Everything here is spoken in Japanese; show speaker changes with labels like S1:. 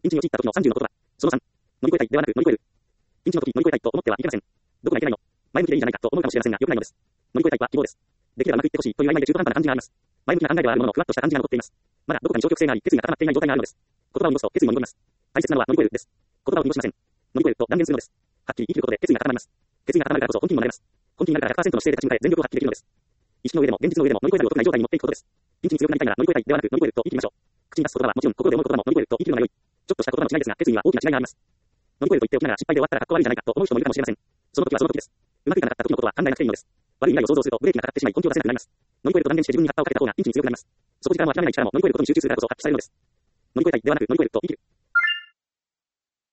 S1: ピンチに陥った時の30の言葉。その3、乗り越えたいではなく乗り越える。ピンチの時乗り越えたいと思ってはいけません。どこがいけないの？前向きでいいじゃないかと思うかもしれませんが、良くないのです。乗り越えたいは希望です。できればうまくいってほしいという曖昧で中途半端な感じがあります。前向きな考えではあるものの、ふわっとした感じが残っています。まだどこかに消極性があり、決意が固まっていない状態があるのです。言葉を濁すと決意も濁ります。大切なのは乗り越えるです。言葉を濁しません。乗り越えると断言するのです。はっきり生きることで決意が固まります。決意が固まるからこそ本気にもなれます。本気になるから 100% の姿勢で立ち向かえ全力を発揮できるのです。意識の上でも現実の上でも乗り越えたりを得ない状態に持っていくことです。ピンチに強くなりたいなら乗り越えたいではなく乗り越えると言い切りましょう。口に出す言葉はもちろん心で思う言葉も乗り越えると言い切るのが良い。ちょっとした言葉の違いですが、決意には大きな違いがあります。乗り越えると言っておきながら失敗で終わったらかっこ悪いじゃないかと思う人もいるかもしれません。その時はその時です。うまくいかなかった時のことは考えなくていいのです。悪い未来を想像するとブレーキがかかってしまい根拠が出せなくなります。乗り越えると断言して自分に発破をかけた方がピンチに強くなります。底力も諦めない力も乗り越えることに集中するからこそ発揮されるのです。乗り越えたいではなく乗り越えると生きる。